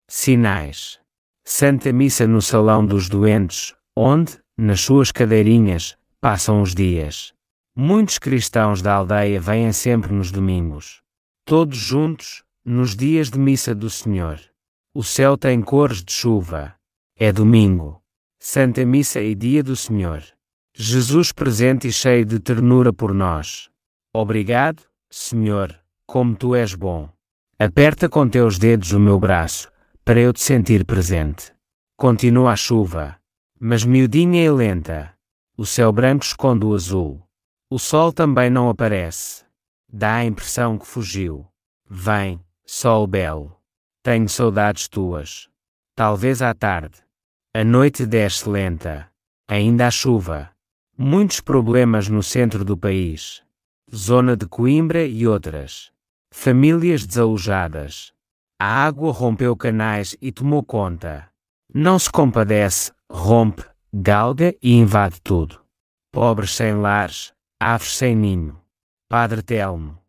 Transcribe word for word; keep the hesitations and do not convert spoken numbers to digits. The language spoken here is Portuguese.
Sinais. Santa Missa no Salão dos Doentes, onde, nas suas cadeirinhas, passam os dias. Muitos cristãos da aldeia vêm sempre nos domingos. Todos juntos, nos dias de missa do Senhor. O céu tem cores de chuva. É domingo. Santa Missa e dia do Senhor. Jesus presente e cheio de ternura por nós. Obrigado, Senhor, como tu és bom. Aperta com teus dedos o meu braço, para eu te sentir presente. Continua a chuva, mas miudinha e lenta. O céu branco esconde o azul. O sol também não aparece. Dá a impressão que fugiu. Vem, sol belo. Tenho saudades tuas. Talvez à tarde. A noite desce lenta. Ainda há chuva. Muitos problemas no centro do país. Zona de Coimbra e outras. Famílias desalojadas. A água rompeu canais e tomou conta. Não se compadece, rompe, galga e invade tudo. Pobres sem lares, aves sem ninho. Padre Telmo.